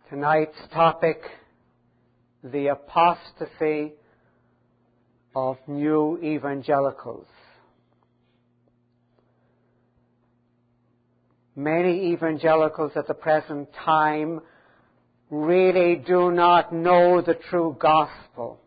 Tonight's topic, the apostasy of new evangelicals. Many evangelicals at the present time really do not know the true gospel.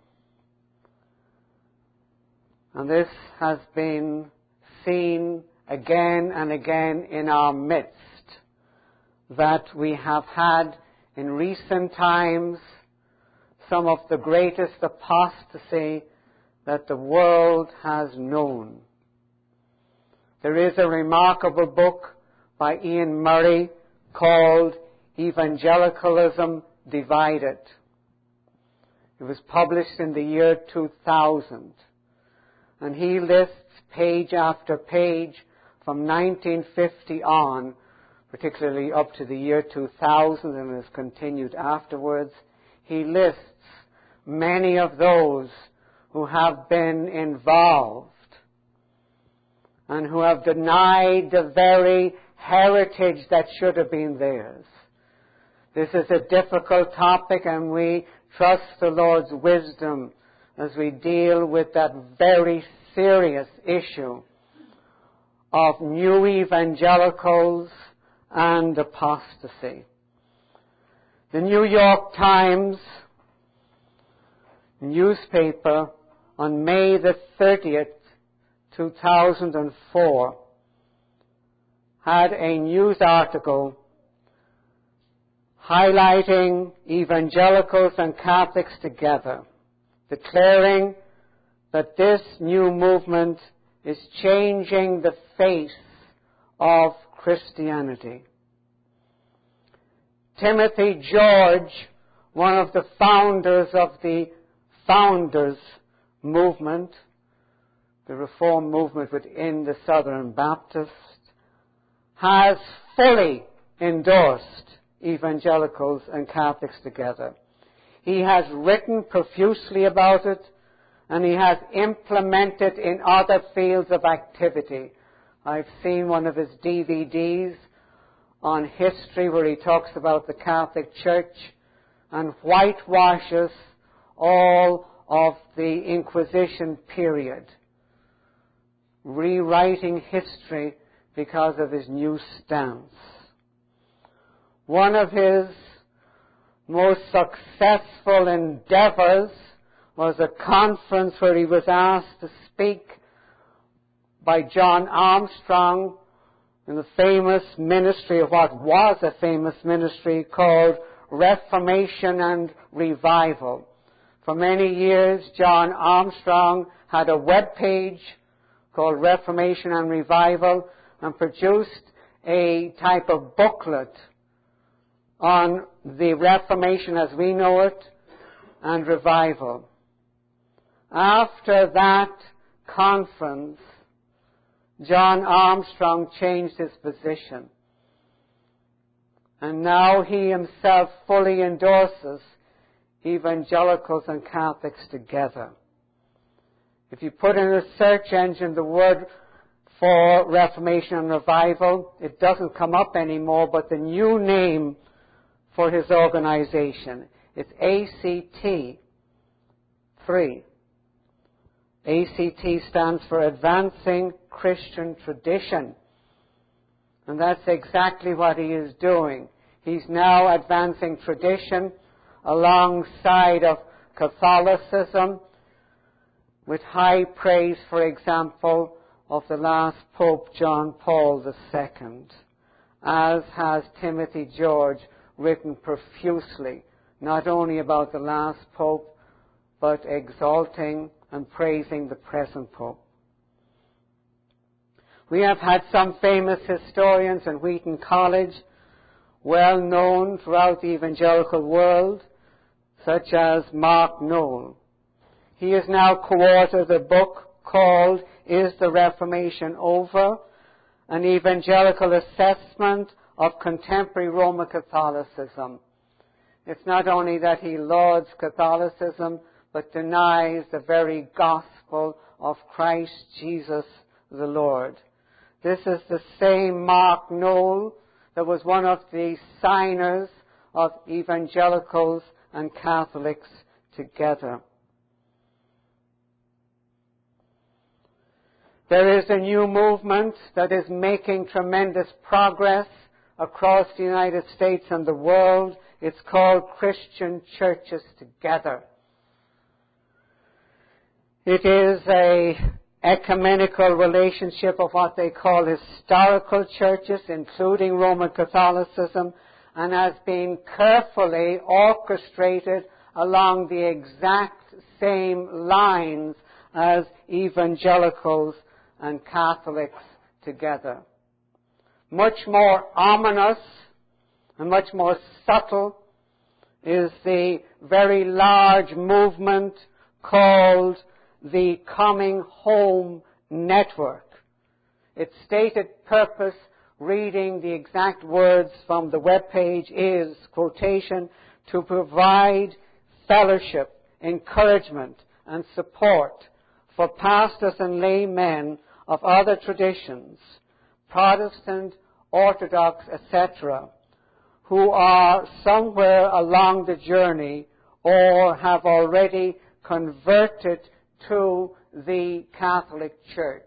And this has been seen again and again in our midst, that we have had in recent times some of the greatest apostasy that the world has known. There is a remarkable book by Ian Murray called Evangelicalism Divided. It was published in the year 2000. And he lists page after page from 1950 on, particularly up to the year 2000 and has continued afterwards. He lists many of those who have been involved and who have denied the very heritage that should have been theirs. This is a difficult topic, and we trust the Lord's wisdom as we deal with that very serious issue of new evangelicals and apostasy. The New York Times newspaper on May the 30th, 2004, had a news article highlighting evangelicals and Catholics together, declaring that this new movement is changing the face of Christianity. Timothy George, one of the founders of the Founders Movement, the Reform movement within the Southern Baptists, has fully endorsed evangelicals and Catholics together. He has written profusely about it, and he has implemented in other fields of activity. I've seen one of his DVDs on history where he talks about the Catholic Church and whitewashes all of the Inquisition period, rewriting history because of his new stance. One of his most successful endeavors was a conference where he was asked to speak by John Armstrong in the famous ministry, of what was a famous ministry called Reformation and Revival. For many years, John Armstrong had a web page called Reformation and Revival and produced a type of booklet on the Reformation as we know it and revival. After that conference, John Armstrong changed his position. And now he himself fully endorses evangelicals and Catholics together. If you put in a search engine the word for Reformation and Revival, it doesn't come up anymore, but the new name for his organization, it's ACT 3. ACT stands for Advancing Christian Tradition. And that's exactly what he is doing. He's now advancing tradition alongside of Catholicism, with high praise, for example, of the last Pope John Paul II, as has Timothy George written profusely, not only about the last Pope, but exalting and praising the present Pope. We have had some famous historians in Wheaton College, well known throughout the evangelical world, such as Mark Noll. He has now co-authored a book called Is the Reformation Over? An Evangelical Assessment of Contemporary Roman Catholicism. It's not only that he lauds Catholicism, but denies the very gospel of Christ Jesus the Lord. This is the same Mark Noll that was one of the signers of evangelicals and Catholics together. There is a new movement that is making tremendous progress across the United States and the world. It's called Christian Churches Together. It is an ecumenical relationship of what they call historical churches, including Roman Catholicism, and has been carefully orchestrated along the exact same lines as evangelicals and Catholics together. Much more ominous and much more subtle is the very large movement called the Coming Home Network. Its stated purpose, reading the exact words from the webpage, is, quotation, to provide fellowship, encouragement, and support for pastors and laymen of other traditions, Protestant, Orthodox, etc., who are somewhere along the journey or have already converted to the Catholic Church.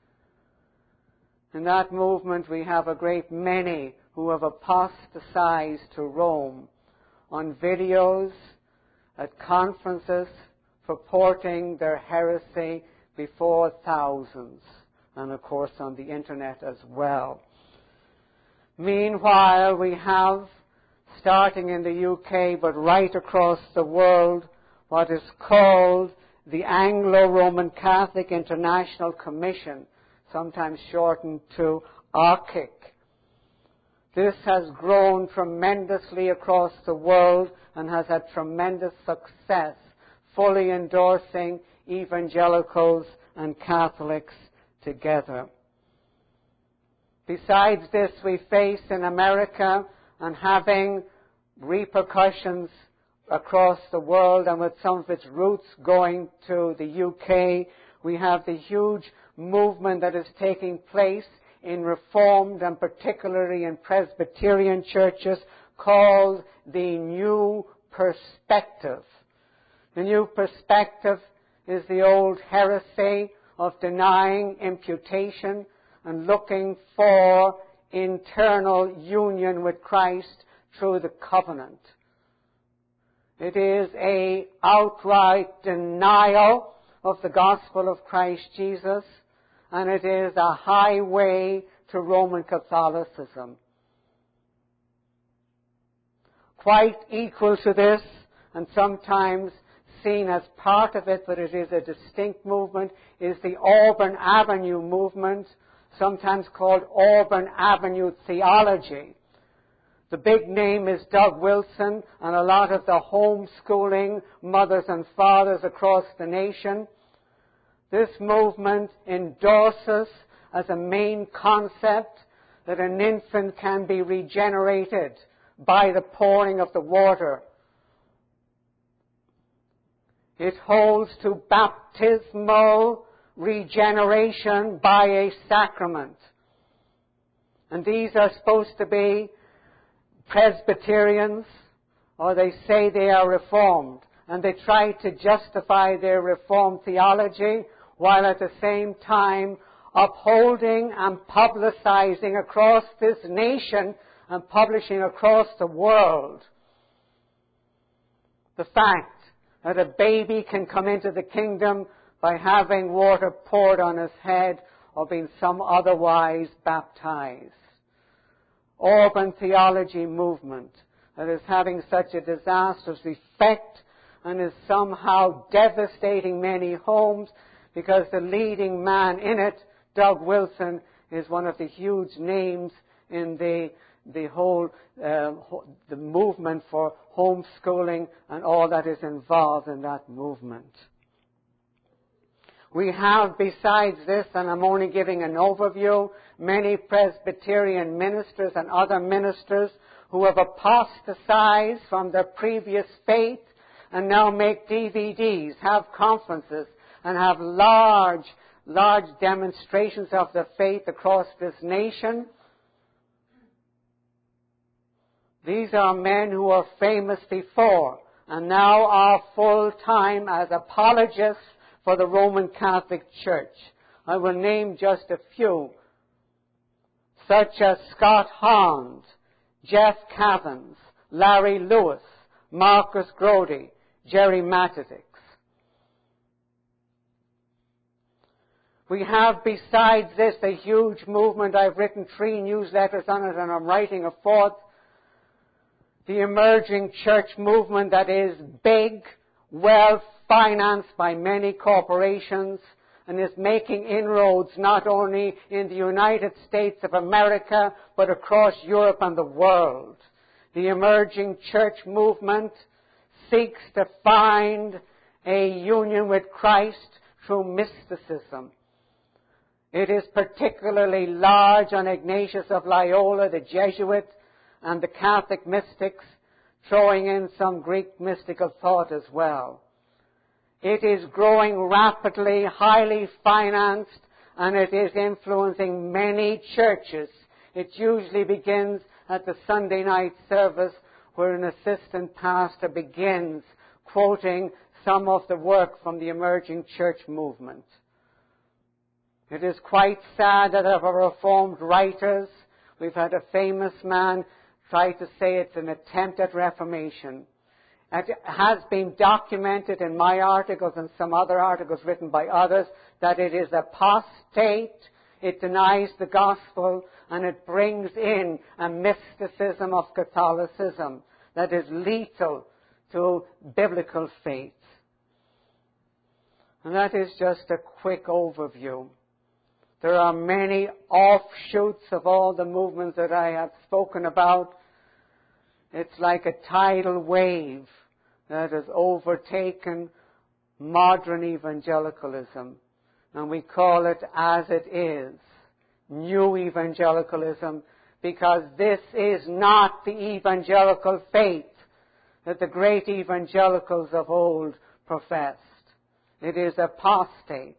In that movement we have a great many who have apostatized to Rome on videos, at conferences, purporting their heresy before thousands, and of course on the internet as well. Meanwhile, we have, starting in the UK but right across the world, what is called the Anglo-Roman Catholic International Commission, sometimes shortened to ARCIC. This has grown tremendously across the world and has had tremendous success, fully endorsing evangelicals and Catholics together. Besides this, we face in America, and having repercussions across the world and with some of its roots going to the UK, we have the huge movement that is taking place in Reformed and particularly in Presbyterian churches called the New Perspective. The New Perspective is the old heresy of denying imputation and looking for internal union with Christ through the covenant. It is an outright denial of the gospel of Christ Jesus, and it is a highway to Roman Catholicism. Quite equal to this, and sometimes seen as part of it, but it is a distinct movement, is the Auburn Avenue movement, sometimes called Auburn Avenue theology. The big name is Doug Wilson and a lot of the homeschooling mothers and fathers across the nation. This movement endorses as a main concept that an infant can be regenerated by the pouring of the water. It holds to baptismal regeneration by a sacrament. And these are supposed to be Presbyterians, or they say they are Reformed, and they try to justify their Reformed theology while at the same time upholding and publicizing across this nation and publishing across the world the fact that a baby can come into the kingdom by having water poured on his head or being some otherwise baptized. Auburn theology movement that is having such a disastrous effect and is somehow devastating many homes because the leading man in it, Doug Wilson, is one of the huge names in the whole the movement for homeschooling and all that is involved in that movement. We have, besides this, and I'm only giving an overview, many Presbyterian ministers and other ministers who have apostatized from their previous faith and now make DVDs, have conferences, and have large demonstrations of their faith across this nation. These are men who were famous before and now are full-time as apologists for the Roman Catholic Church. I will name just a few, such as Scott Hahn, Jeff Cavins, Larry Lewis, Marcus Grody, Jerry Matadix. We have, besides this, a huge movement. I've written 3 newsletters on it, and I'm writing a 4th. The emerging church movement that is big, well financed by many corporations, and is making inroads not only in the United States of America, but across Europe and the world. The emerging church movement seeks to find a union with Christ through mysticism. It is particularly large on Ignatius of Loyola, the Jesuit, and the Catholic mystics, throwing in some Greek mystical thought as well. It is growing rapidly, highly financed, and it is influencing many churches. It usually begins at the Sunday night service, where an assistant pastor begins quoting some of the work from the emerging church movement. It is quite sad that of our Reformed writers, we've had a famous man try to say it's an attempt at reformation. It has been documented in my articles and some other articles written by others that it is apostate, it denies the gospel, and it brings in a mysticism of Catholicism that is lethal to biblical faith. And that is just a quick overview. There are many offshoots of all the movements that I have spoken about. It's like a tidal wave that has overtaken modern evangelicalism. And we call it as it is, new evangelicalism, because this is not the evangelical faith that the great evangelicals of old professed. It is apostate.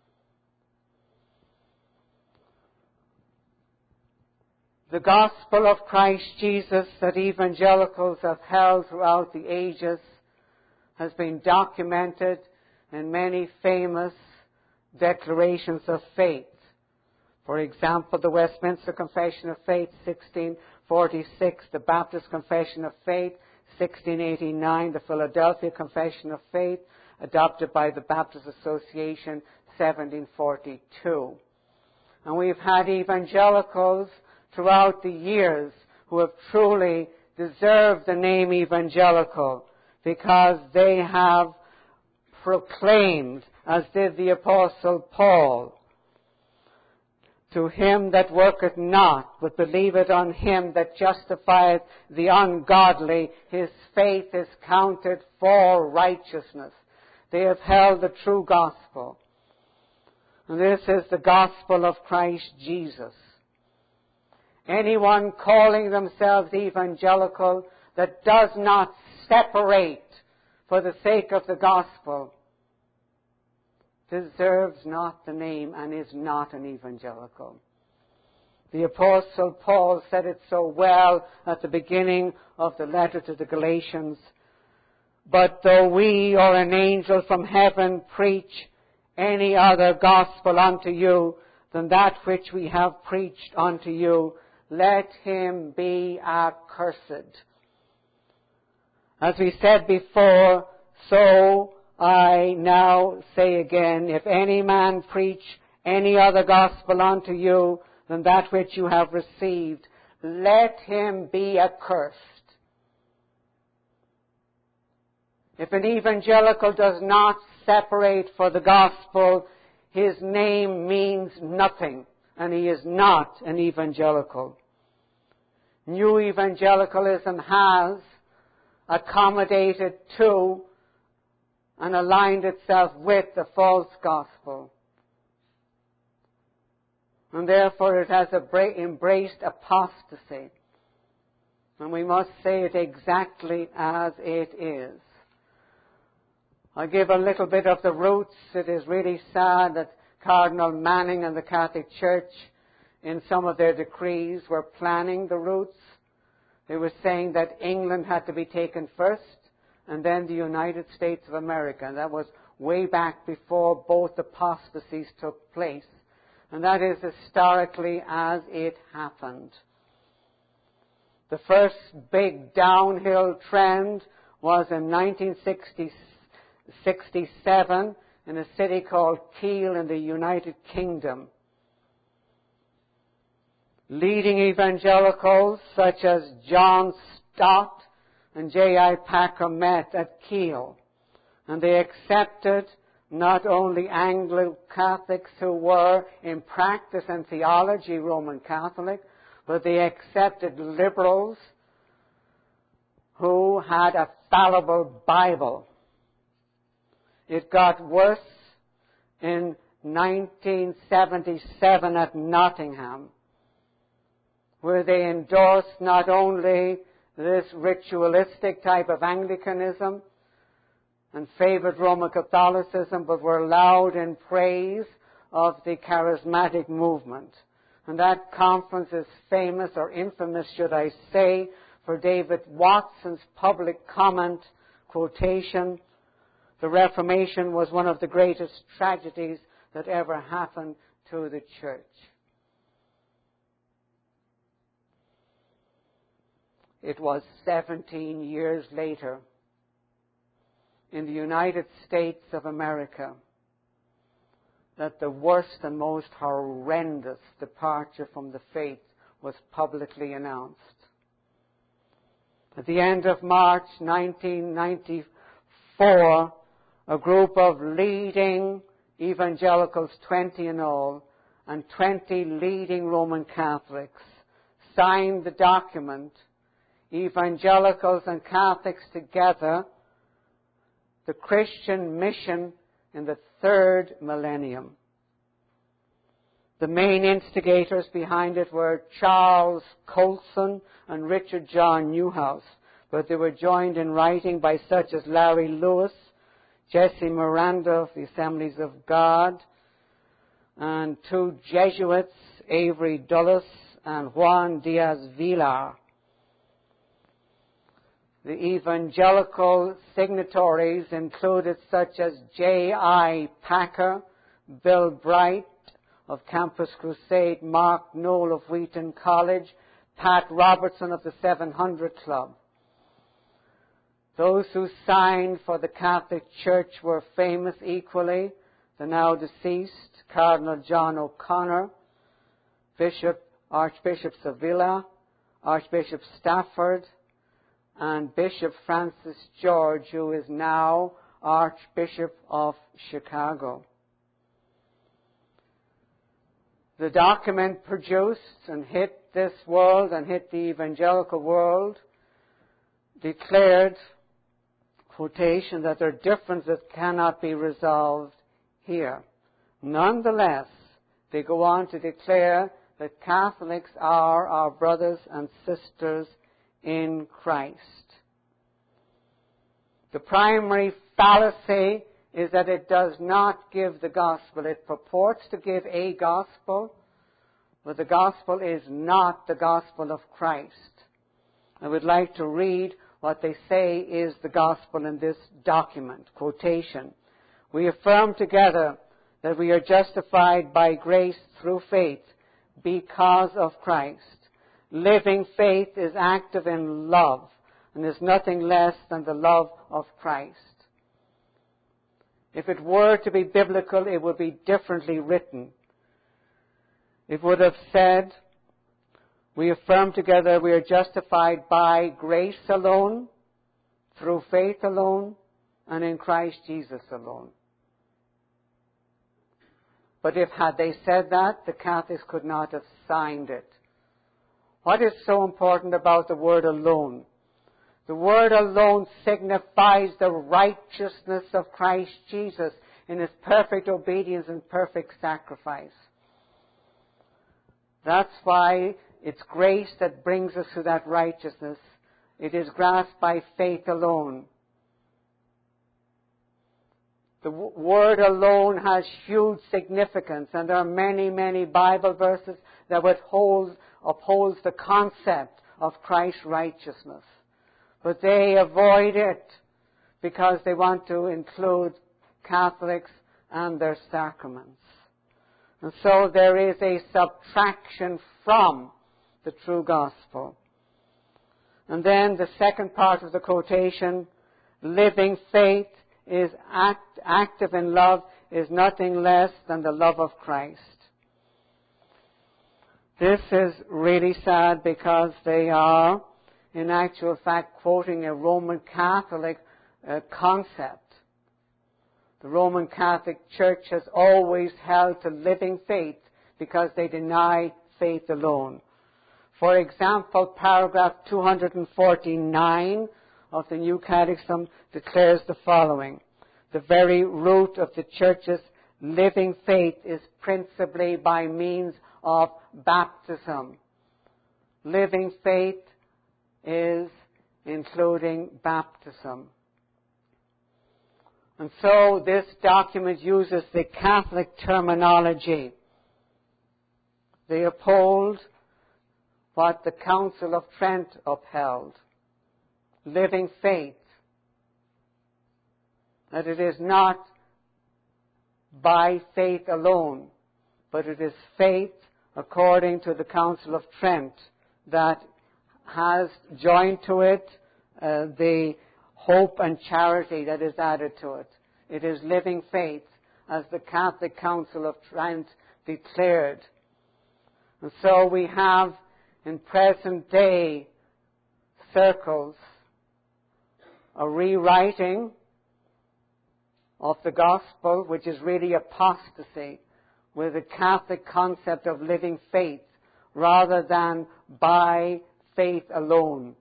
The gospel of Christ Jesus that evangelicals have held throughout the ages has been documented in many famous declarations of faith. For example, the Westminster Confession of Faith, 1646, the Baptist Confession of Faith, 1689, the Philadelphia Confession of Faith, adopted by the Baptist Association, 1742. And we've had evangelicals throughout the years who have truly deserved the name evangelical because they have proclaimed, as did the Apostle Paul, to him that worketh not, but believeth on him that justifieth the ungodly, his faith is counted for righteousness. They have held the true gospel. And this is the gospel of Christ Jesus. Anyone calling themselves evangelical that does not separate for the sake of the gospel deserves not the name and is not an evangelical. The Apostle Paul said it so well at the beginning of the letter to the Galatians. But though we or an angel from heaven preach any other gospel unto you than that which we have preached unto you, let him be accursed. As we said before, so I now say again, if any man preach any other gospel unto you than that which you have received, let him be accursed. If an evangelical does not separate for the gospel, his name means nothing, and he is not an evangelical. New evangelicalism has accommodated to and aligned itself with the false gospel. And therefore it has embraced apostasy. And we must say it exactly as it is. I'll give a little bit of the roots. It is really sad that Cardinal Manning and the Catholic Church, in some of their decrees, were planning the roots. They were saying that England had to be taken first, and then the United States of America. And that was way back before both apostasies took place. And that is historically as it happened. The first big downhill trend was in 1967 in a city called Kiel in the United Kingdom. Leading evangelicals such as John Stott and J.I. Packer met at Kiel, and they accepted not only Anglo-Catholics who were in practice and theology Roman Catholic, but they accepted liberals who had a fallible Bible. It got worse in 1977 at Nottingham, where they endorsed not only this ritualistic type of Anglicanism and favored Roman Catholicism, but were loud in praise of the charismatic movement. And that conference is famous, or infamous, should I say, for David Watson's public comment, quotation, "The Reformation was one of the greatest tragedies that ever happened to the church." It was 17 years later, in the United States of America, that the worst and most horrendous departure from the faith was publicly announced. At the end of March 1994, a group of leading evangelicals, 20 in all, and 20 leading Roman Catholics, signed the document, Evangelicals and Catholics Together, the Christian Mission in the Third Millennium. The main instigators behind it were Charles Colson and Richard John Newhouse, but they were joined in writing by such as Larry Lewis, Jesse Miranda of the Assemblies of God, and two Jesuits, Avery Dulles and Juan Diaz-Vilar. The evangelical signatories included such as J.I. Packer, Bill Bright of Campus Crusade, Mark Knoll of Wheaton College, Pat Robertson of the 700 Club. Those who signed for the Catholic Church were famous equally, the now deceased Cardinal John O'Connor, Archbishop Sevilla, Archbishop Stafford, and Bishop Francis George, who is now Archbishop of Chicago. The document produced and hit this world and hit the evangelical world declared, quotation, that their differences cannot be resolved here. Nonetheless, they go on to declare that Catholics are our brothers and sisters in Christ. The primary fallacy is that it does not give the gospel. It purports to give a gospel, but the gospel is not the gospel of Christ. I would like to read what they say is the gospel in this document. Quotation, "We affirm together that we are justified by grace through faith because of Christ. Living faith is active in love and is nothing less than the love of Christ." If it were to be biblical, it would be differently written. It would have said, "We affirm together we are justified by grace alone, through faith alone, and in Christ Jesus alone." But had they said that, the Catholics could not have signed it. What is so important about the word alone? The word alone signifies the righteousness of Christ Jesus in His perfect obedience and perfect sacrifice. That's why it's grace that brings us to that righteousness. It is grasped by faith alone. The word alone has huge significance, and there are many, many Bible verses that upholds the concept of Christ's righteousness. But they avoid it because they want to include Catholics and their sacraments. And so there is a subtraction from the true gospel. And then the second part of the quotation, living faith is active in love, is nothing less than the love of Christ. This is really sad because they are, in actual fact, quoting a Roman Catholic concept. The Roman Catholic Church has always held to living faith because they deny faith alone. For example, paragraph 249 of the New Catechism declares the following: the very root of the Church's living faith is principally by means of baptism. Living faith is including baptism. And so this document uses the Catholic terminology. They uphold what the Council of Trent upheld. Living faith. That it is not by faith alone, but it is faith according to the Council of Trent that has joined to it the hope and charity that is added to it. It is living faith, as the Catholic Council of Trent declared. And so we have in present day circles a rewriting of the gospel, which is really apostasy, with the Catholic concept of living faith rather than by faith alone.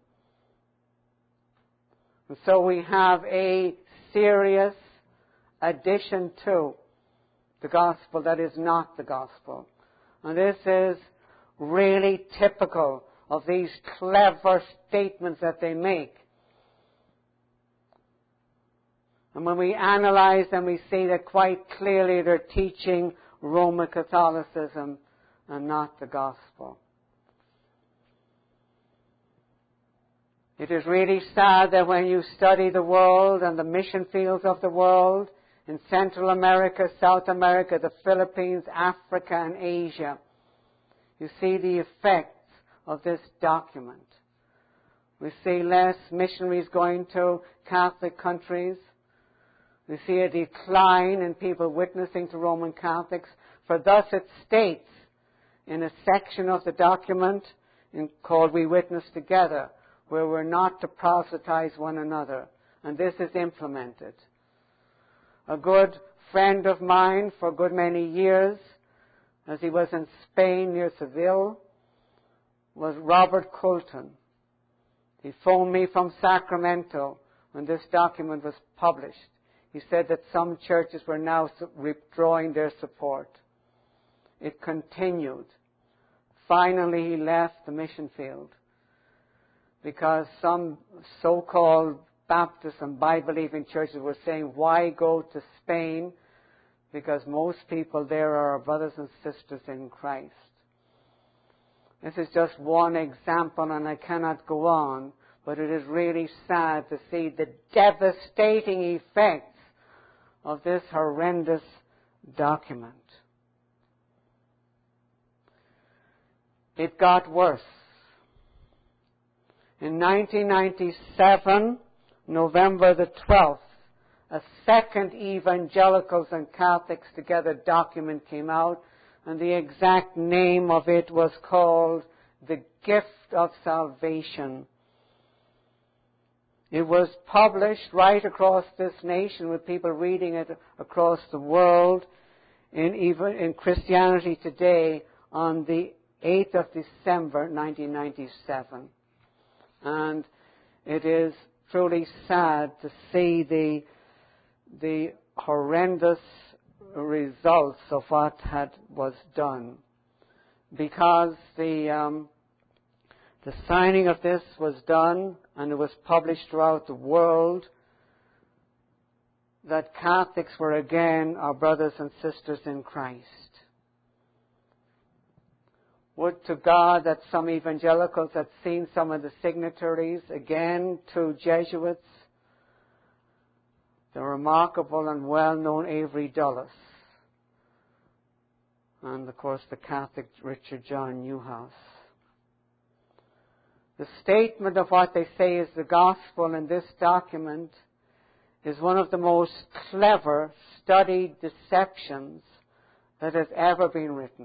And so we have a serious addition to the gospel that is not the gospel. And this is really typical of these clever statements that they make. And when we analyze them, we see that quite clearly they're teaching Roman Catholicism and not the gospel. It is really sad that when you study the world and the mission fields of the world, in Central America, South America, the Philippines, Africa, and Asia, you see the effects of this document. We see less missionaries going to Catholic countries. We see a decline in people witnessing to Roman Catholics. For thus it states in a section of the document called We Witness Together, where we're not to proselytize one another. And this is implemented. A good friend of mine for a good many years, as he was in Spain near Seville, was Robert Coulton. He phoned me from Sacramento when this document was published. He said that some churches were now withdrawing their support. It continued. Finally, he left the mission field because some so-called Baptist and Bible-believing churches were saying, why go to Spain? Because most people there are our brothers and sisters in Christ. This is just one example, and I cannot go on, but it is really sad to see the devastating effects of this horrendous document. It got worse. In 1997, November the 12th, a second Evangelicals and Catholics Together document came out, and the exact name of it was called The Gift of Salvation. It was published right across this nation with people reading it across the world in Christianity Today on the 8th of December 1997. And it is truly sad to see the horrendous results of what was done, because the signing of this was done and it was published throughout the world that Catholics were again our brothers and sisters in Christ. Would to God that some evangelicals had seen some of the signatories, again, two Jesuits, the remarkable and well-known Avery Dulles, and, of course, the Catholic Richard John Newhouse. The statement of what they say is the gospel in this document is one of the most clever, studied deceptions that has ever been written.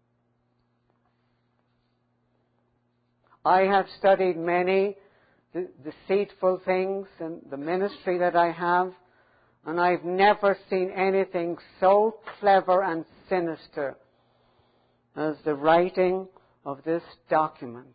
I have studied many deceitful things in the ministry that I have, and I've never seen anything so clever and sinister as the writing of this document.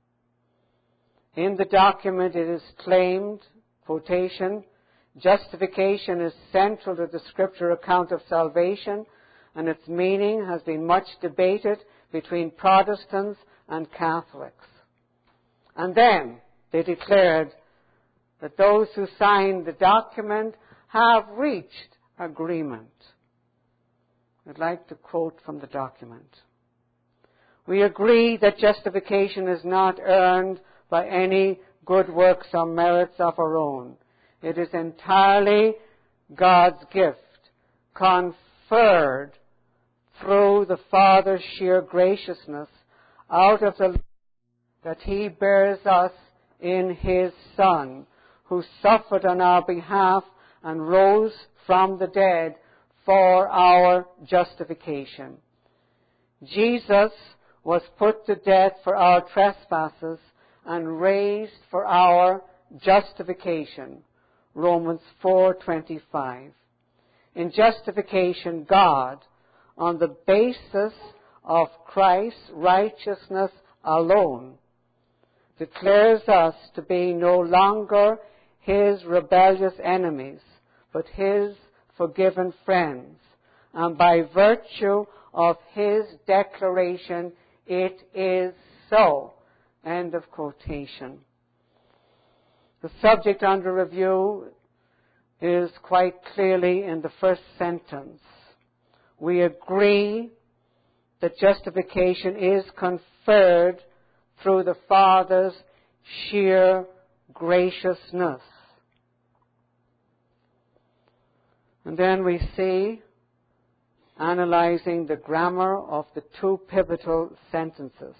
In the document it is claimed, quotation, justification is central to the scripture account of salvation, and its meaning has been much debated between Protestants and Catholics. And then they declared that those who signed the document have reached agreement. I'd like to quote from the document. We agree that justification is not earned by any good works or merits of our own. It is entirely God's gift, conferred through the Father's sheer graciousness out of the love that He bears us in His Son, who suffered on our behalf and rose from the dead for our justification. Jesus was put to death for our trespasses and raised for our justification. Romans 4:25. In justification, God, on the basis of Christ's righteousness alone, declares us to be no longer His rebellious enemies, but His forgiven friends. And by virtue of His declaration, it is so. End of quotation. The subject under review is quite clearly in the first sentence. We agree that justification is conferred through the Father's sheer graciousness. And then we see, analyzing the grammar of the two pivotal sentences.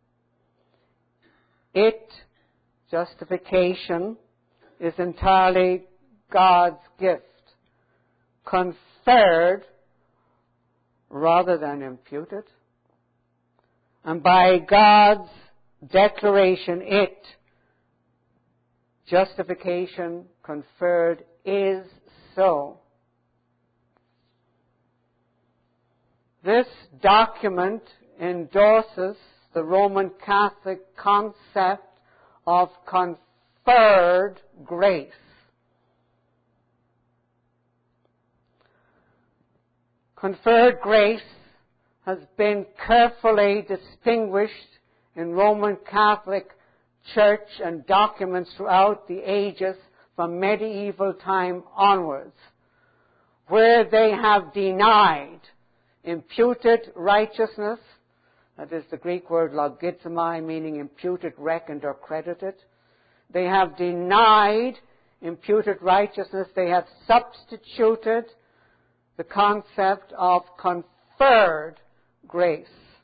Justification, is entirely God's gift, conferred rather than imputed. And by God's declaration, justification conferred is so. This document endorses the Roman Catholic concept of conferred grace. Conferred grace has been carefully distinguished in Roman Catholic Church and documents throughout the ages from medieval time onwards, where they have denied imputed righteousness. That is the Greek word logizomai, meaning imputed, reckoned, or credited. They have denied imputed righteousness. They have substituted the concept of conferred grace.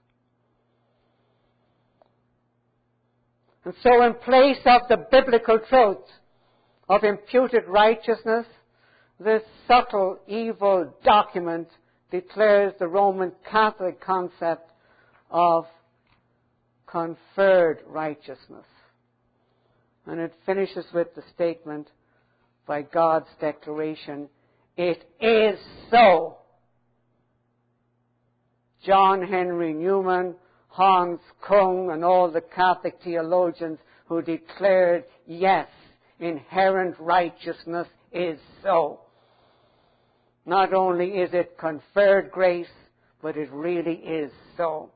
And so in place of the biblical truth of imputed righteousness, this subtle, evil document declares the Roman Catholic concept of conferred righteousness. And it finishes with the statement, by God's declaration, it is so. John Henry Newman, Hans Kung, and all the Catholic theologians who declared, yes, inherent righteousness is so. Not only is it conferred grace, but it really is so.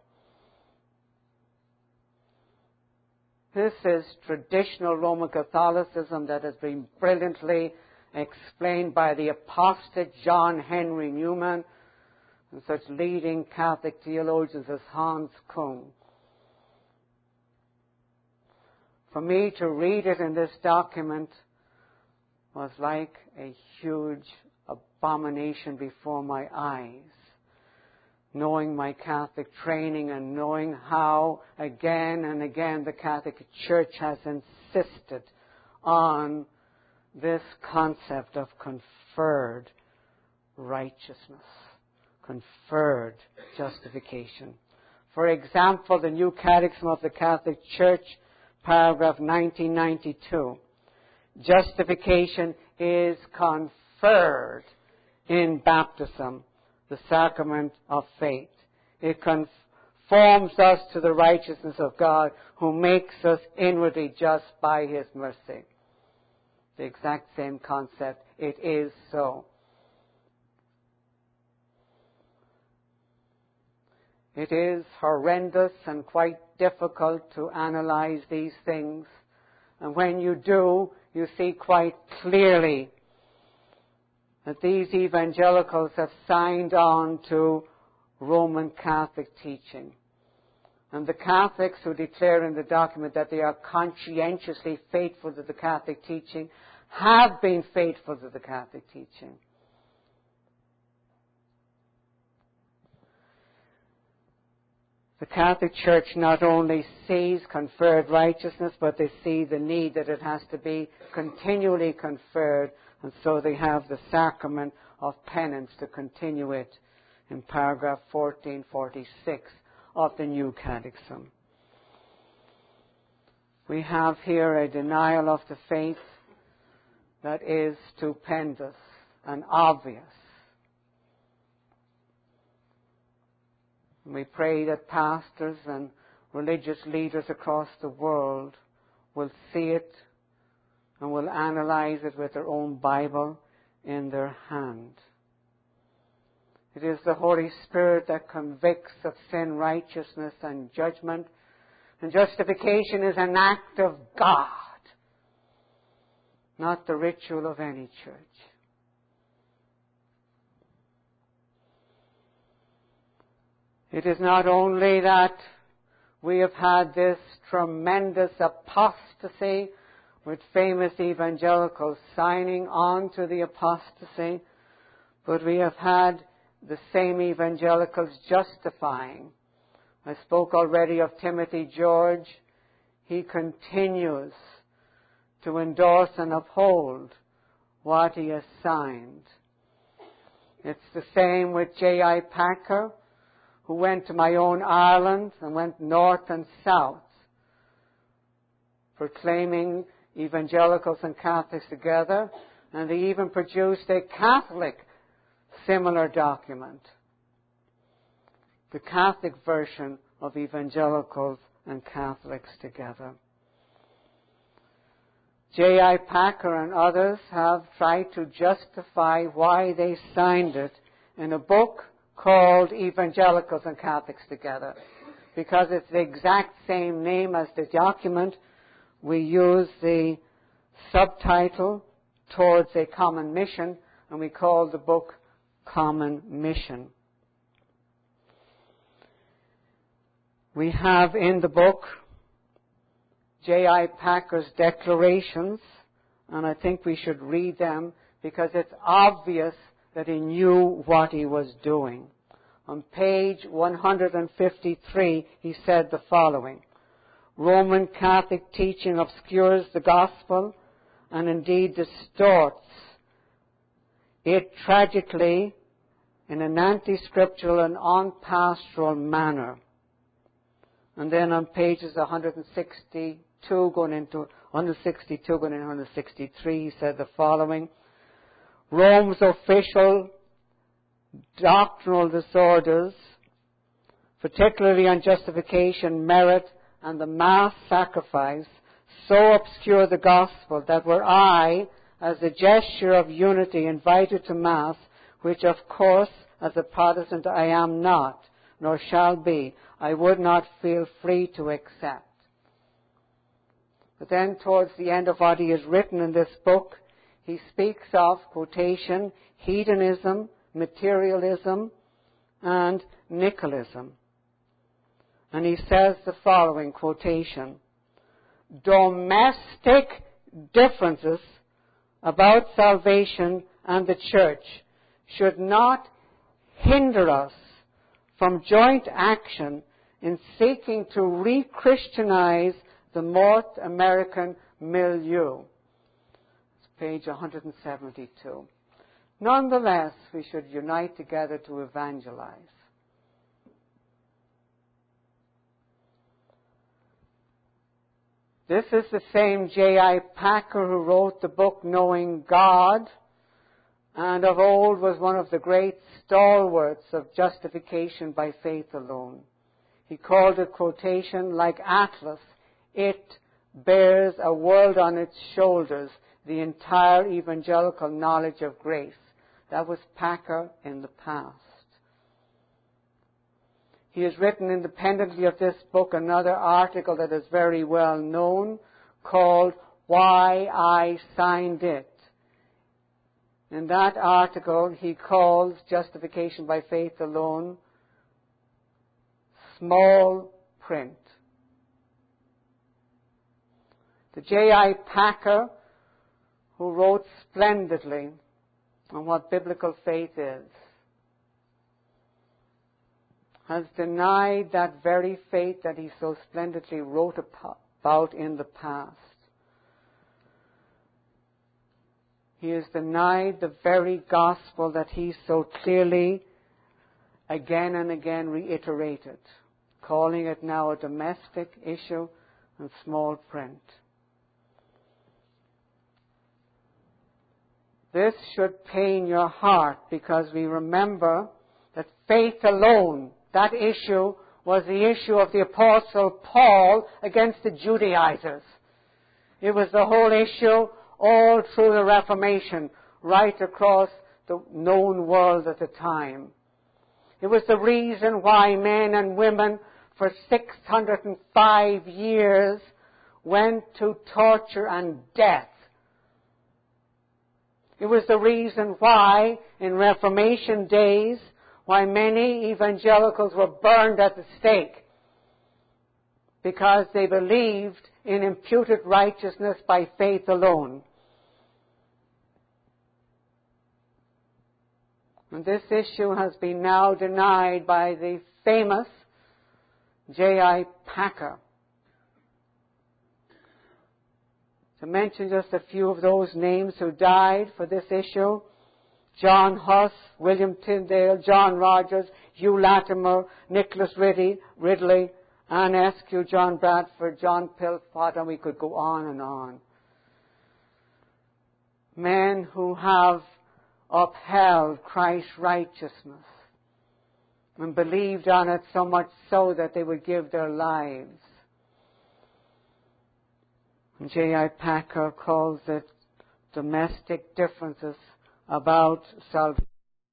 This is traditional Roman Catholicism that has been brilliantly explained by the apostate John Henry Newman and such leading Catholic theologians as Hans Kung. For me to read it in this document was like a huge abomination before my eyes. Knowing my Catholic training and knowing how again and again the Catholic Church has insisted on this concept of conferred righteousness, conferred justification. For example, the New Catechism of the Catholic Church, paragraph 1992, justification is conferred in baptism, the sacrament of faith. It conforms us to the righteousness of God, who makes us inwardly just by His mercy. The exact same concept. It is so. It is horrendous and quite difficult to analyze these things. And when you do, you see quite clearly that these evangelicals have signed on to Roman Catholic teaching. And the Catholics who declare in the document that they are conscientiously faithful to the Catholic teaching have been faithful to the Catholic teaching. The Catholic Church not only sees conferred righteousness, but they see the need that it has to be continually conferred, and so they have the sacrament of penance to continue it in paragraph 1446 of the New Catechism. We have here a denial of the faith that is stupendous and obvious. We pray that pastors and religious leaders across the world will see it and will analyze it with their own Bible in their hand. It is the Holy Spirit that convicts of sin, righteousness, and judgment. And justification is an act of God, not the ritual of any church. It is not only that we have had this tremendous apostasy with famous evangelicals signing on to the apostasy, but we have had the same evangelicals justifying. I spoke already of Timothy George. He continues to endorse and uphold what he has signed. It's the same with J.I. Packer, who went to my own Ireland and went north and south, proclaiming evangelicals and Catholics together, and they even produced a Catholic similar document, the Catholic version of evangelicals and Catholics together. J.I. Packer and others have tried to justify why they signed it in a book called Evangelicals and Catholics Together. Because it's the exact same name as the document, we use the subtitle, Towards a Common Mission, and we call the book Common Mission. We have in the book J.I. Packer's declarations, and I think we should read them because it's obvious that he knew what he was doing. On page 153, he said the following: Roman Catholic teaching obscures the gospel and indeed distorts it tragically in an anti-scriptural and unpastoral manner. And then on pages 162 going into 163, he said the following: Rome's official doctrinal disorders, particularly on justification, merit, and the mass sacrifice, so obscure the gospel that were I, as a gesture of unity, invited to Mass, which of course, as a Protestant I am not, nor shall be, I would not feel free to accept. But then towards the end of what he has written in this book, he speaks of, quotation, hedonism, materialism, and Nihilism. And he says the following, quotation: domestic differences about salvation and the church should not hinder us from joint action in seeking to re-Christianize the North American milieu. It's page 172. Nonetheless, we should unite together to evangelize. This is the same J.I. Packer who wrote the book Knowing God, and of old was one of the great stalwarts of justification by faith alone. He called the quotation, like Atlas, it bears a world on its shoulders, the entire evangelical knowledge of grace. That was Packer in the past. He has written independently of this book another article that is very well known called Why I Signed It. In that article, he calls justification by faith alone small print. The J.I. Packer, who wrote splendidly on what biblical faith is, has denied that very faith that he so splendidly wrote about in the past. He has denied the very gospel that he so clearly again and again reiterated, calling it now a domestic issue and small print. This should pain your heart because we remember that faith alone, that issue, was the issue of the Apostle Paul against the Judaizers. It was the whole issue all through the Reformation, right across the known world at the time. It was the reason why men and women for 605 years went to torture and death. It was the reason why, in Reformation days, why many evangelicals were burned at the stake, because they believed in imputed righteousness by faith alone. And this issue has been now denied by the famous J.I. Packer. To mention just a few of those names who died for this issue: John Huss, William Tyndale, John Rogers, Hugh Latimer, Nicholas Ridley, Anne Askew, John Bradford, John Pilpott, and we could go on and on. Men who have upheld Christ's righteousness and believed on it so much so that they would give their lives. And J.I. Packer calls it domestic differences about salvation.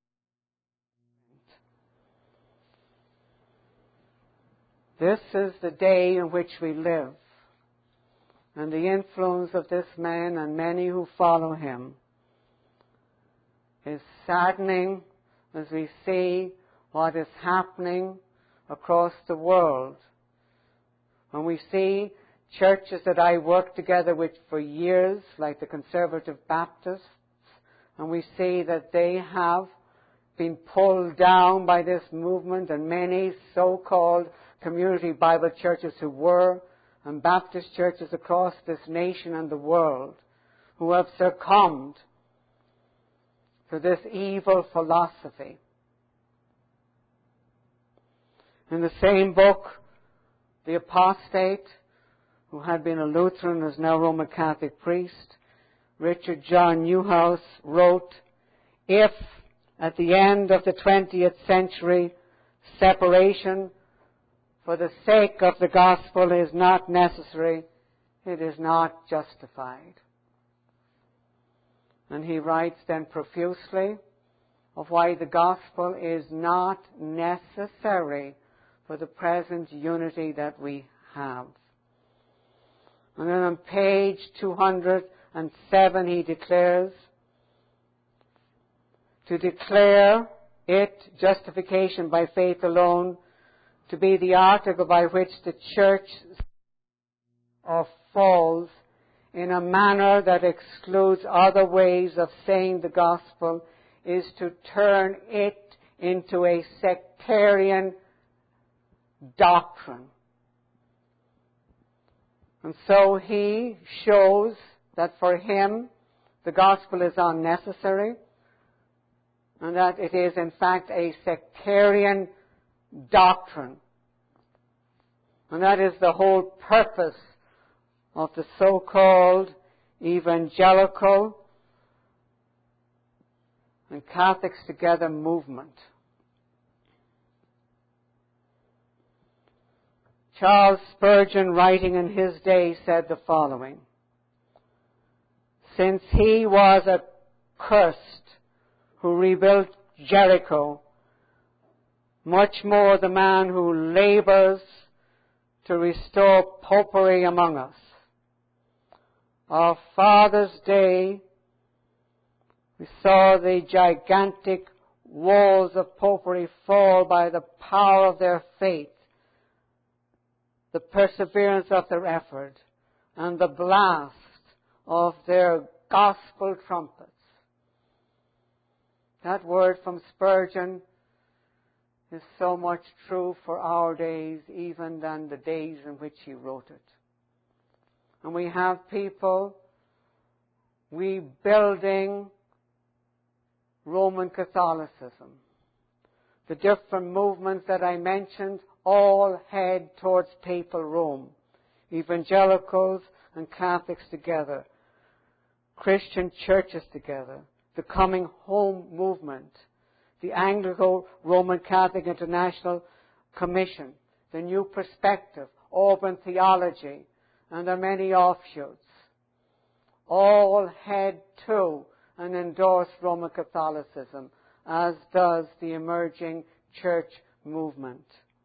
This is the day in which we live, and the influence of this man and many who follow him is saddening as we see what is happening across the world. When we see churches that I worked together with for years, like the Conservative Baptists, and we see that they have been pulled down by this movement, and many so-called community Bible churches who were, and Baptist churches across this nation and the world, who have succumbed to this evil philosophy. In the same book, the apostate, who had been a Lutheran, is now a Roman Catholic priest, Richard John Newhouse, wrote, "If at the end of the 20th century separation for the sake of the gospel is not necessary, it is not justified." And he writes then profusely of why the gospel is not necessary for the present unity that we have. And then on page 207 he declares, to declare it, justification by faith alone, to be the article by which the church of falls in a manner that excludes other ways of saying the gospel is to turn it into a sectarian doctrine. And so he shows that for him the gospel is unnecessary and that it is in fact a sectarian doctrine. And that is the whole purpose of the so-called evangelical and Catholics Together movement. Charles Spurgeon, writing in his day, said the following: "Since he was accursed who rebuilt Jericho, much more the man who labors to restore popery among us. Our Father's Day, we saw the gigantic walls of popery fall by the power of their faith, the perseverance of their effort, and the blast of their gospel trumpets." That word from Spurgeon is so much true for our days, even than the days in which he wrote it. And we have people rebuilding Roman Catholicism. The different movements that I mentioned all head towards papal Rome. Evangelicals and Catholics together. Christian churches together. The Coming Home movement. The Anglo-Roman Catholic International Commission. The New Perspective. Auburn Theology. And their many offshoots. All head to and endorse Roman Catholicism, as does the emerging church movement.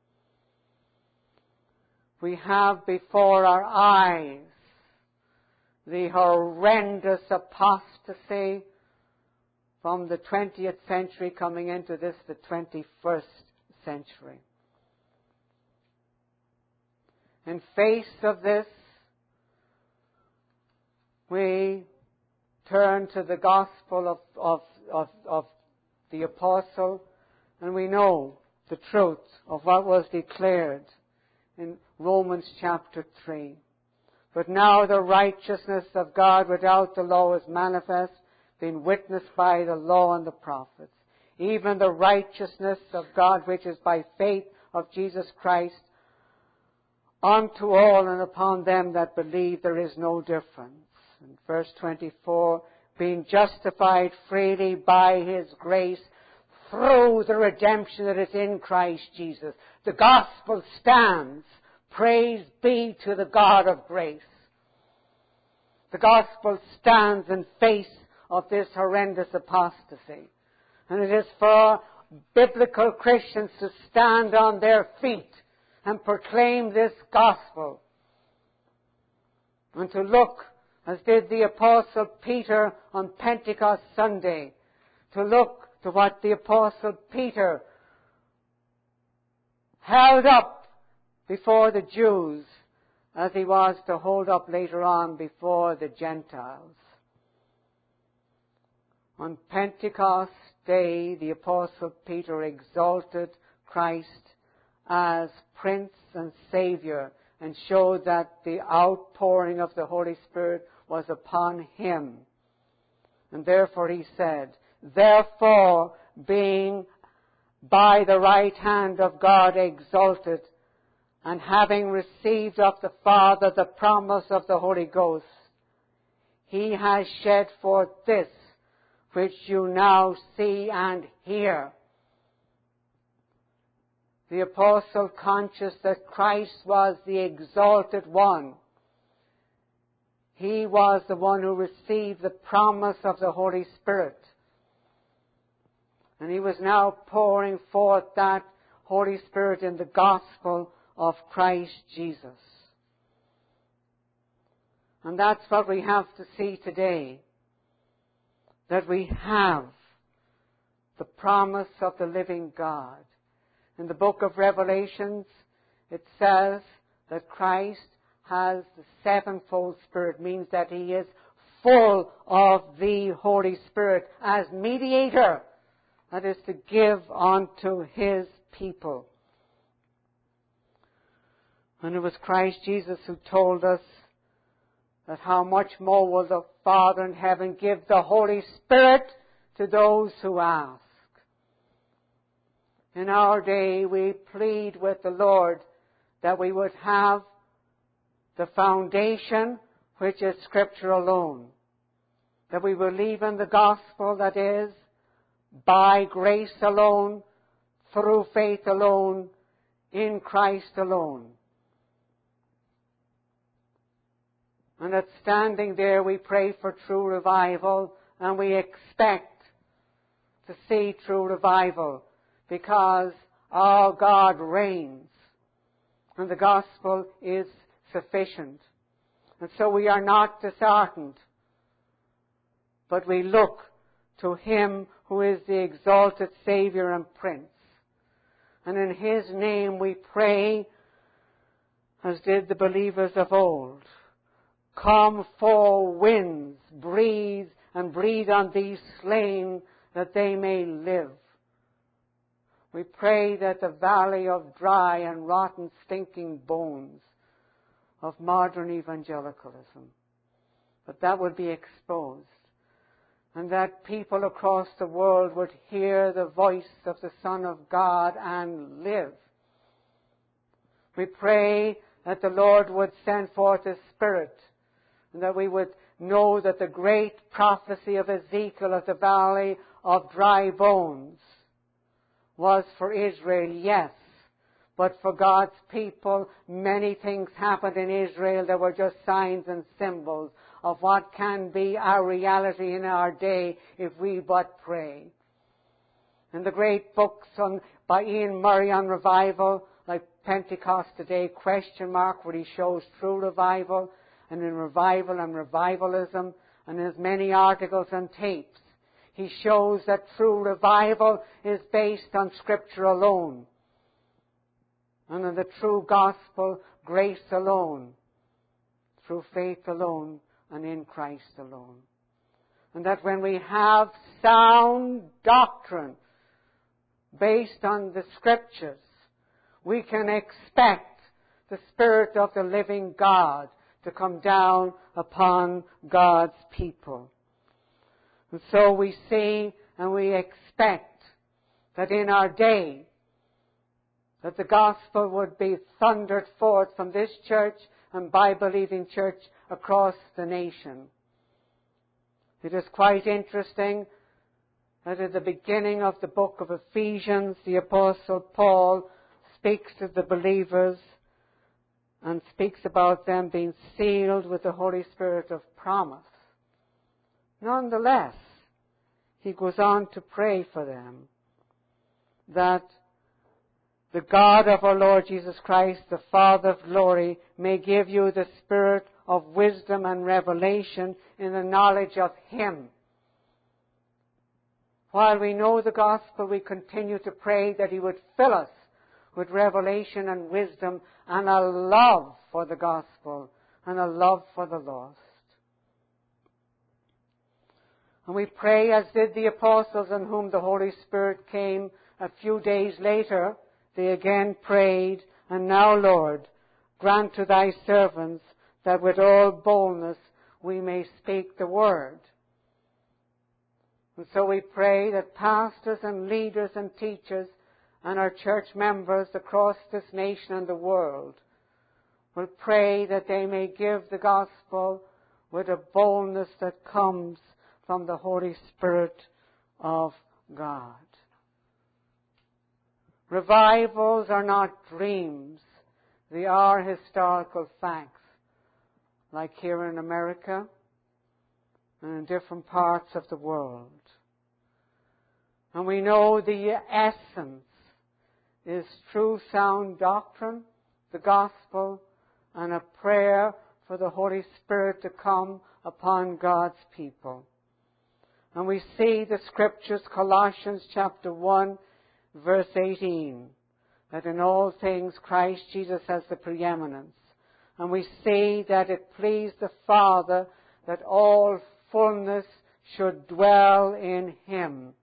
We have before our eyes the horrendous apostasy from the 20th century coming into the 21st century. In face of this, we turn to the gospel of the apostle, and we know the truth of what was declared in Romans chapter 3. But now the righteousness of God without the law is manifest, being witnessed by the law and the prophets, even the righteousness of God which is by faith of Jesus Christ, unto all and upon them that believe there is no difference. In verse 24, being justified freely by His grace through the redemption that is in Christ Jesus. The gospel stands. Praise be to the God of grace. The gospel stands in face of this horrendous apostasy. And it is for biblical Christians to stand on their feet and proclaim this gospel. And to look, as did the Apostle Peter on Pentecost Sunday, to look to what the Apostle Peter held up before the Jews as he was to hold up later on before the Gentiles. On Pentecost Day, the Apostle Peter exalted Christ as Prince and Savior and showed that the outpouring of the Holy Spirit was upon him. And therefore he said, therefore, being by the right hand of God exalted, and having received of the Father the promise of the Holy Ghost, He has shed forth this which you now see and hear. The apostle, conscious that Christ was the exalted one, He was the one who received the promise of the Holy Spirit. And He was now pouring forth that Holy Spirit in the gospel of Christ Jesus. And that's what we have to see today. That we have the promise of the living God. In the book of Revelations, it says that Christ has the sevenfold Spirit means that He is full of the Holy Spirit as mediator. That is to give unto His people. And it was Christ Jesus who told us that how much more will the Father in heaven give the Holy Spirit to those who ask. In our day, we plead with the Lord that we would have the foundation, which is Scripture alone. That we believe in the gospel, that is, by grace alone, through faith alone, in Christ alone. And that standing there, we pray for true revival, and we expect to see true revival, because our God reigns, and the gospel is sufficient. And so we are not disheartened, but we look to Him who is the exalted Saviour and Prince. And in His name we pray, as did the believers of old. Come, four winds, breathe, and breathe on these slain, that they may live. We pray that the valley of dry and rotten, stinking bones of modern evangelicalism, that would be exposed, and that people across the world would hear the voice of the Son of God and live. We pray that the Lord would send forth His Spirit, and that we would know that the great prophecy of Ezekiel of the valley of dry bones was for Israel, yes. But for God's people, many things happened in Israel that were just signs and symbols of what can be our reality in our day if we but pray. And the great books by Ian Murray on revival, like Pentecost Today, ? Where he shows true revival, and in revival and revivalism, and in his many articles and tapes, he shows that true revival is based on Scripture alone, and in the true gospel, grace alone, through faith alone, and in Christ alone. And that when we have sound doctrine based on the Scriptures, we can expect the Spirit of the living God to come down upon God's people. And so we see and we expect that in our day, that the gospel would be thundered forth from this church and Bible-believing church across the nation. It is quite interesting that at the beginning of the book of Ephesians, the Apostle Paul speaks to the believers and speaks about them being sealed with the Holy Spirit of promise. Nonetheless, he goes on to pray for them that the God of our Lord Jesus Christ, the Father of glory, may give you the spirit of wisdom and revelation in the knowledge of Him. While we know the gospel, we continue to pray that He would fill us with revelation and wisdom and a love for the gospel and a love for the lost. And we pray, as did the apostles on whom the Holy Spirit came a few days later, they again prayed, and now, Lord, grant to Thy servants that with all boldness we may speak the word. And so we pray that pastors and leaders and teachers and our church members across this nation and the world will pray that they may give the gospel with a boldness that comes from the Holy Spirit of God. Revivals are not dreams. They are historical facts, like here in America and in different parts of the world. And we know the essence is true sound doctrine, the gospel, and a prayer for the Holy Spirit to come upon God's people. And we see the Scriptures, Colossians chapter 1, verse 18, that in all things Christ Jesus has the preeminence, And we see that it pleased the Father that all fullness should dwell in Him.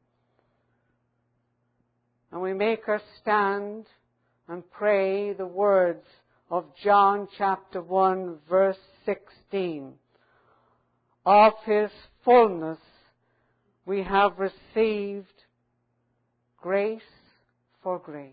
And we make our stand and pray the words of John chapter 1 verse 16. Of His fullness we have received grace for grace.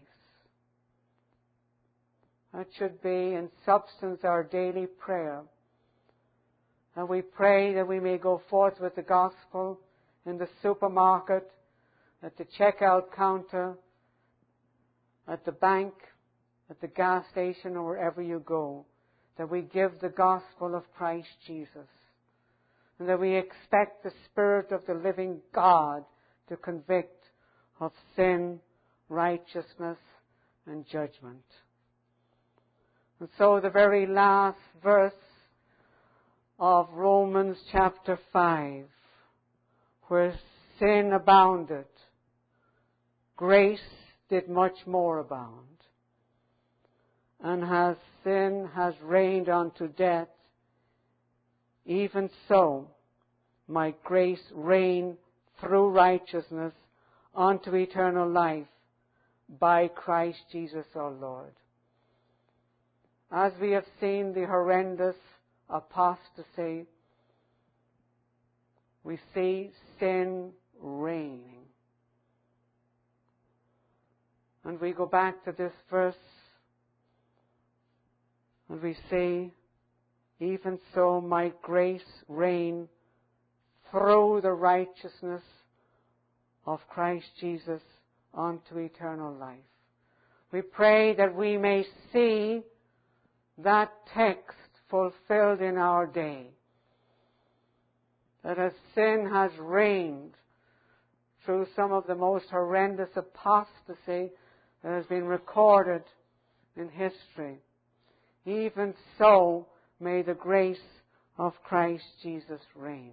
That should be in substance our daily prayer. And we pray that we may go forth with the gospel in the supermarket, at the checkout counter, at the bank, at the gas station, or wherever you go, that we give the gospel of Christ Jesus. And that we expect the Spirit of the living God to convict of sin, righteousness, and judgment. And so the very last verse of Romans chapter 5, where sin abounded, grace did much more abound. And as sin has reigned unto death, even so might grace reign through righteousness unto eternal life by Christ Jesus our Lord. As we have seen the horrendous apostasy, we see sin reigning. And we go back to this verse and we see, even so might grace reign through the righteousness of Christ Jesus unto eternal life. We pray that we may see that text fulfilled in our day. That as sin has reigned through some of the most horrendous apostasy that has been recorded in history, even so may the grace of Christ Jesus reign.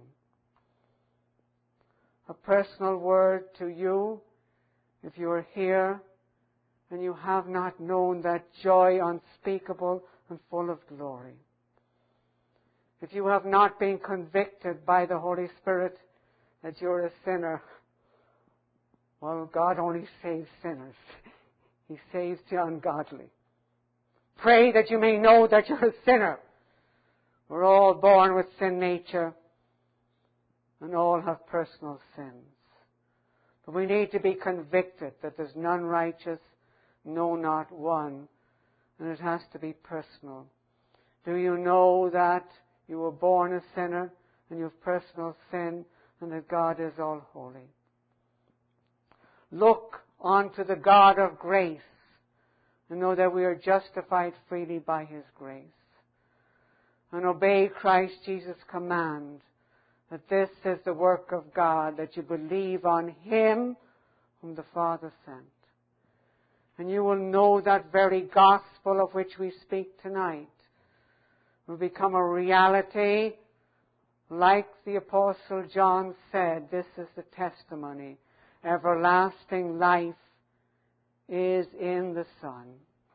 A personal word to you, if you are here and you have not known that joy unspeakable and full of glory. If you have not been convicted by the Holy Spirit that you're a sinner, well, God only saves sinners. He saves the ungodly. Pray that you may know that you're a sinner. We're all born with sin nature and all have personal sins. But we need to be convicted that there's none righteous, no, not one. And it has to be personal. Do you know that you were born a sinner and you have personal sin and that God is all holy? Look unto the God of grace and know that we are justified freely by His grace. And obey Christ Jesus' command that this is the work of God, that you believe on Him whom the Father sent. And you will know that very gospel of which we speak tonight will become a reality. Like the Apostle John said, this is the testimony. Everlasting life is in the Son.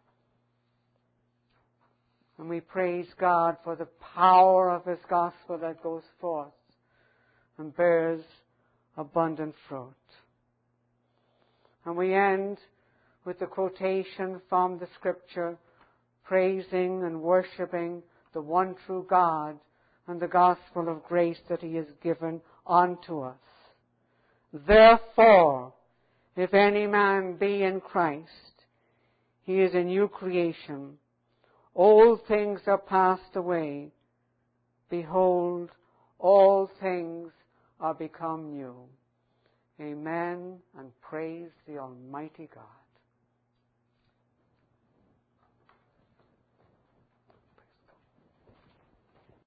And we praise God for the power of His gospel that goes forth and bears abundant fruit. And we end with the quotation from the Scripture, praising and worshipping the one true God and the gospel of grace that He has given unto us. Therefore, if any man be in Christ, he is a new creation. Old things are passed away. Behold, all things are become new. Amen, and praise the Almighty God.